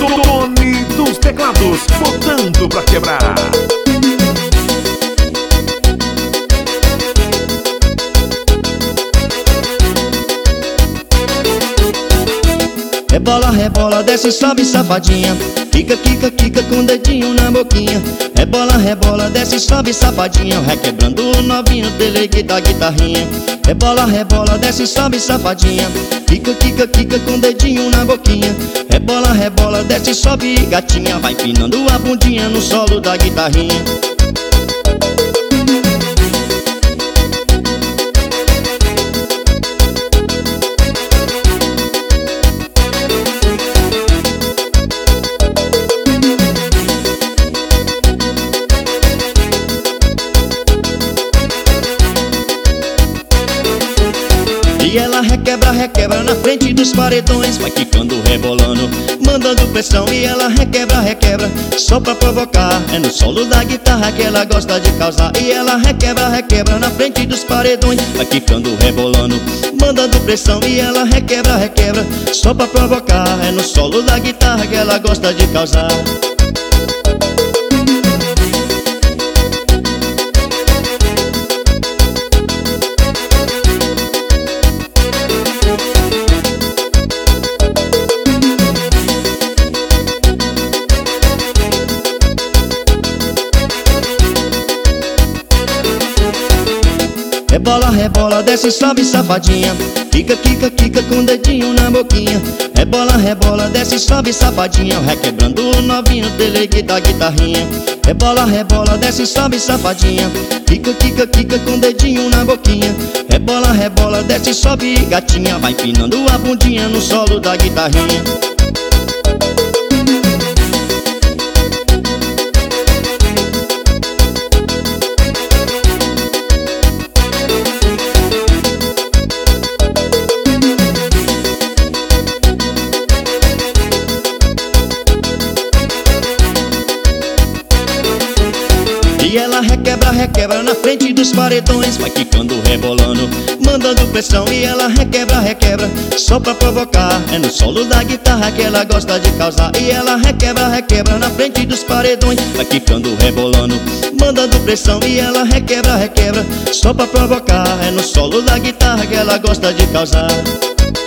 Tony dos teclados, botando pra quebrar. Rebola, desce, sobe, safadinha. Quica, quica, quica com o dedinho na boquinha. Rebola, desce, sobe, safadinha. Requebrando o novinho dele que dá guitarrinha. Rebola, desce, sobe, safadinha. Quica, quica, quica com o dedinho na boquinha. Rebola, desce, sobe, gatinha. Vai pinando a bundinha no solo da guitarrinha. E ela requebra na frente dos paredões. Vai quicando, rebolando, mandando pressão. E ela requebra, só pra provocar. É no solo da guitarra que ela gosta de causar. E ela requebra na frente dos paredões. Vai quicando, rebolando, mandando pressão. E ela requebra, só pra provocar. É no solo da guitarra que ela gosta de causar. Rebola, desce, sobe, safadinha. Quica, quica, quica com o dedinho na boquinha. Rebola, desce, sobe, safadinha. Requebrando o novinho dele que dá guitarrinha. Rebola, desce, sobe, safadinha. Quica, quica, quica com o dedinho na boquinha. Rebola, desce, sobe, gatinha. Vai empinando a bundinha no solo da guitarrinha. E ela requebra na frente dos paredões. Vai quicando, rebolando, mandando pressão. E ela requebra, só pra provocar. É no solo da guitarra que ela gosta de causar. E ela requebra na frente dos paredões. Vai quicando, rebolando, mandando pressão. E ela requebra, só pra provocar. É no solo da guitarra que ela gosta de causar.